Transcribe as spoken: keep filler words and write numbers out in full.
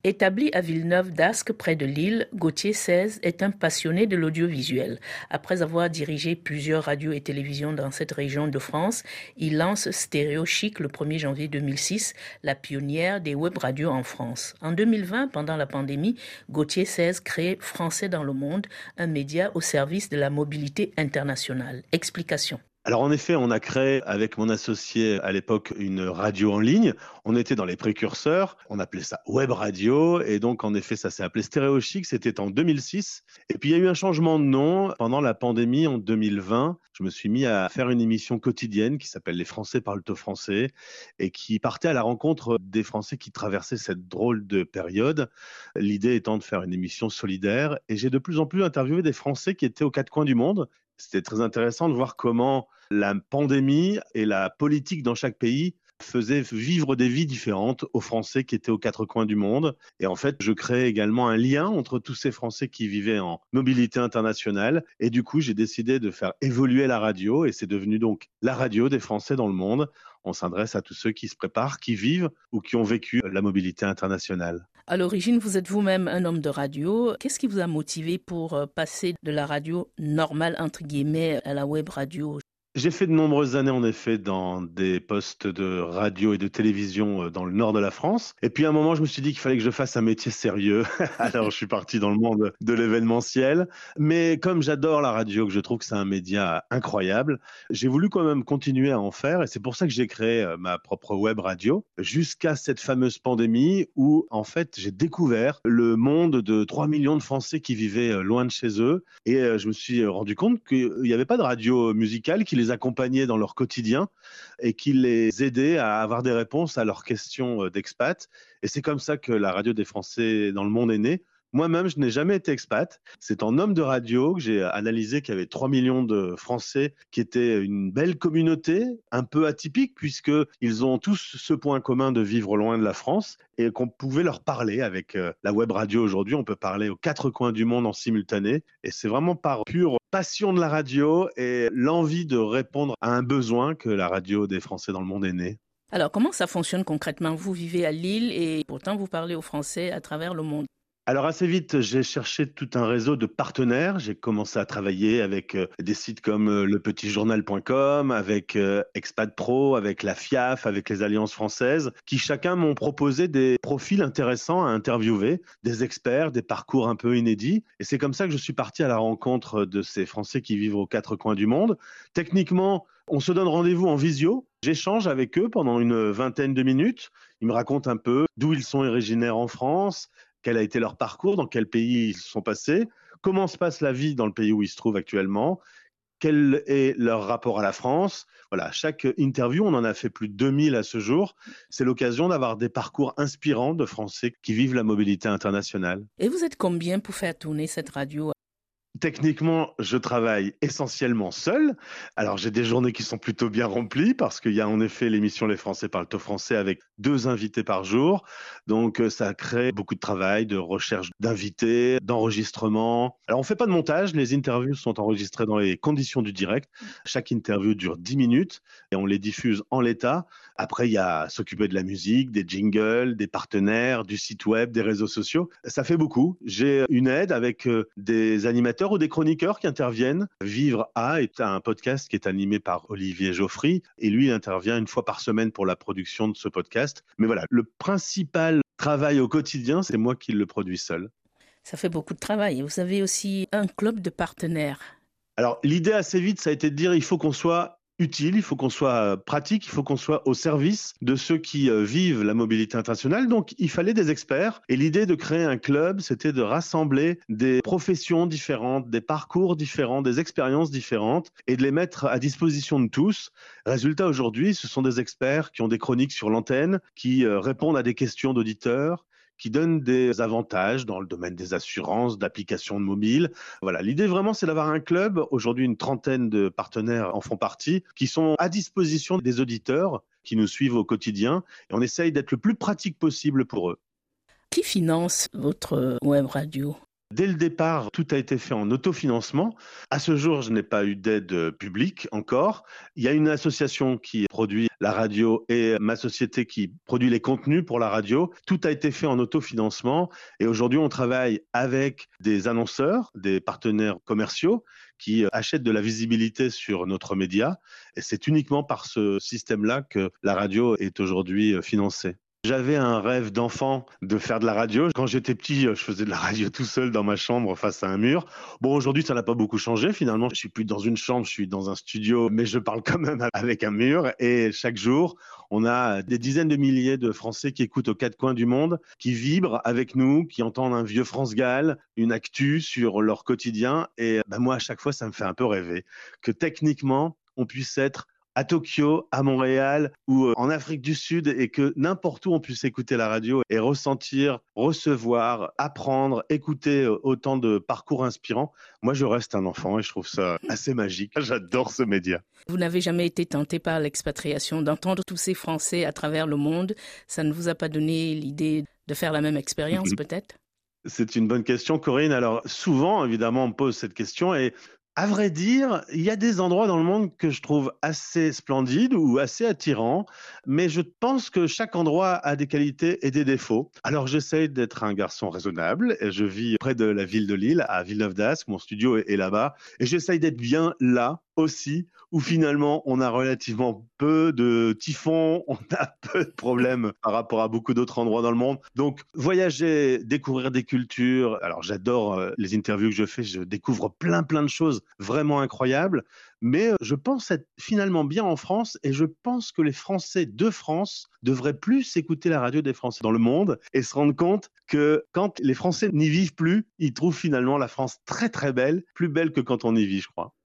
Établi à Villeneuve-d'Ascq, près de Lille, Gauthier seize est un passionné de l'audiovisuel. Après avoir dirigé plusieurs radios et télévisions dans cette région de France, il lance Stéréo Chic le premier janvier deux mille six, la pionnière des web radios en France. En deux mille vingt, pendant la pandémie, Gauthier seize crée Français dans le monde, un média au service de la mobilité internationale. Explication. Alors en effet, on a créé avec mon associé à l'époque une radio en ligne. On était dans les précurseurs, on appelait ça web radio et donc en effet ça s'est appelé Stéréo Chic, c'était en deux mille six. Et puis il y a eu un changement de nom pendant la pandémie en deux mille vingt. Je me suis mis à faire une émission quotidienne qui s'appelle Les Français parlent au français et qui partait à la rencontre des Français qui traversaient cette drôle de période. L'idée étant de faire une émission solidaire et j'ai de plus en plus interviewé des Français qui étaient aux quatre coins du monde. C'était très intéressant de voir comment la pandémie et la politique dans chaque pays faisaient vivre des vies différentes aux Français qui étaient aux quatre coins du monde. Et en fait, je créais également un lien entre tous ces Français qui vivaient en mobilité internationale. Et du coup, j'ai décidé de faire évoluer la radio et c'est devenu donc la radio des Français dans le monde. On s'adresse à tous ceux qui se préparent, qui vivent ou qui ont vécu la mobilité internationale. À l'origine, vous êtes vous-même un homme de radio. Qu'est-ce qui vous a motivé pour passer de la radio normale, entre guillemets, à la web radio ? J'ai fait de nombreuses années, en effet, dans des postes de radio et de télévision dans le nord de la France. Et puis, à un moment, je me suis dit qu'il fallait que je fasse un métier sérieux. Alors, je suis parti dans le monde de l'événementiel. Mais comme j'adore la radio, que je trouve que c'est un média incroyable, j'ai voulu quand même continuer à en faire. Et c'est pour ça que j'ai créé ma propre web radio jusqu'à cette fameuse pandémie où, en fait, j'ai découvert le monde de trois millions de Français qui vivaient loin de chez eux. Et je me suis rendu compte qu'il n'y avait pas de radio musicale qui les accompagner dans leur quotidien et qui les aidait à avoir des réponses à leurs questions d'expat. Et c'est comme ça que la radio des Français dans le monde est née. Moi-même, je n'ai jamais été expat. C'est en homme de radio que j'ai analysé qu'il y avait trois millions de Français qui étaient une belle communauté, un peu atypique, puisqu'ils ont tous ce point commun de vivre loin de la France et qu'on pouvait leur parler avec la web radio aujourd'hui. On peut parler aux quatre coins du monde en simultané. Et c'est vraiment par pure passion de la radio et l'envie de répondre à un besoin que la radio des Français dans le monde est née. Alors, comment ça fonctionne concrètement ? Vous vivez à Lille et pourtant vous parlez aux Français à travers le monde. Alors assez vite, j'ai cherché tout un réseau de partenaires. J'ai commencé à travailler avec euh, des sites comme euh, le petit journal point com, avec euh, Expat Pro, avec la F I A F, avec les Alliances françaises, qui chacun m'ont proposé des profils intéressants à interviewer, des experts, des parcours un peu inédits. Et c'est comme ça que je suis parti à la rencontre de ces Français qui vivent aux quatre coins du monde. Techniquement, on se donne rendez-vous en visio. J'échange avec eux pendant une vingtaine de minutes. Ils me racontent un peu d'où ils sont originaires en France, quel a été leur parcours, dans quel pays ils sont passés, comment se passe la vie dans le pays où ils se trouvent actuellement, quel est leur rapport à la France. Voilà, chaque interview, on en a fait plus de deux mille à ce jour. C'est l'occasion d'avoir des parcours inspirants de Français qui vivent la mobilité internationale. Et vous êtes combien pour faire tourner cette radio ? Techniquement, je travaille essentiellement seul. Alors, j'ai des journées qui sont plutôt bien remplies parce qu'il y a en effet l'émission Les Français parlent au français avec deux invités par jour. Donc, ça crée beaucoup de travail, de recherche d'invités, d'enregistrement. Alors, on fait pas de montage. Les interviews sont enregistrées dans les conditions du direct. Chaque interview dure dix minutes et on les diffuse en l'état. Après, il y a s'occuper de la musique, des jingles, des partenaires, du site web, des réseaux sociaux. Ça fait beaucoup. J'ai une aide avec des animateurs ou des chroniqueurs qui interviennent. Vivre A est un podcast qui est animé par Olivier Geoffry et lui, il intervient une fois par semaine pour la production de ce podcast. Mais voilà, le principal travail au quotidien, c'est moi qui le produis seul. Ça fait beaucoup de travail. Vous avez aussi un club de partenaires. Alors, l'idée assez vite, ça a été de dire il faut qu'on soit utile, il faut qu'on soit pratique, il faut qu'on soit au service de ceux qui vivent la mobilité internationale. Donc, il fallait des experts. Et l'idée de créer un club, c'était de rassembler des professions différentes, des parcours différents, des expériences différentes et de les mettre à disposition de tous. Résultat, aujourd'hui, ce sont des experts qui ont des chroniques sur l'antenne, qui répondent à des questions d'auditeurs, qui donnent des avantages dans le domaine des assurances, d'applications de mobile. Voilà, l'idée vraiment, c'est d'avoir un club. Aujourd'hui, une trentaine de partenaires en font partie, qui sont à disposition des auditeurs qui nous suivent au quotidien. Et on essaye d'être le plus pratique possible pour eux. Qui finance votre web radio ? Dès le départ, tout a été fait en autofinancement. À ce jour, je n'ai pas eu d'aide publique encore. Il y a une association qui produit la radio et ma société qui produit les contenus pour la radio. Tout a été fait en autofinancement et aujourd'hui, on travaille avec des annonceurs, des partenaires commerciaux qui achètent de la visibilité sur notre média et c'est uniquement par ce système-là que la radio est aujourd'hui financée. J'avais un rêve d'enfant de faire de la radio. Quand j'étais petit, je faisais de la radio tout seul dans ma chambre face à un mur. Bon, aujourd'hui, ça n'a pas beaucoup changé. Finalement, je suis plus dans une chambre, je suis dans un studio, mais je parle quand même avec un mur. Et chaque jour, on a des dizaines de milliers de Français qui écoutent aux quatre coins du monde, qui vibrent avec nous, qui entendent un vieux France Gall, une actu sur leur quotidien. Et ben, moi, à chaque fois, ça me fait un peu rêver que techniquement, on puisse être à Tokyo, à Montréal ou en Afrique du Sud et que n'importe où on puisse écouter la radio et ressentir, recevoir, apprendre, écouter autant de parcours inspirants. Moi, je reste un enfant et je trouve ça assez magique. J'adore ce média. Vous n'avez jamais été tenté par l'expatriation, d'entendre tous ces Français à travers le monde? Ça ne vous a pas donné l'idée de faire la même expérience peut-être? C'est une bonne question, Corinne. Alors, souvent, évidemment, on me pose cette question et à vrai dire, il y a des endroits dans le monde que je trouve assez splendides ou assez attirants, mais je pense que chaque endroit a des qualités et des défauts. Alors j'essaye d'être un garçon raisonnable, et je vis près de la ville de Lille, à Villeneuve-d'Ascq, mon studio est là-bas, et j'essaye d'être bien là aussi, où finalement on a relativement peu de typhons, on a peu de problèmes par rapport à beaucoup d'autres endroits dans le monde. Donc voyager, découvrir des cultures, alors j'adore les interviews que je fais, je découvre plein plein de choses vraiment incroyables, mais je pense être finalement bien en France et je pense que les Français de France devraient plus écouter la radio des Français dans le monde et se rendre compte que quand les Français n'y vivent plus, ils trouvent finalement la France très très belle, plus belle que quand on y vit, je crois.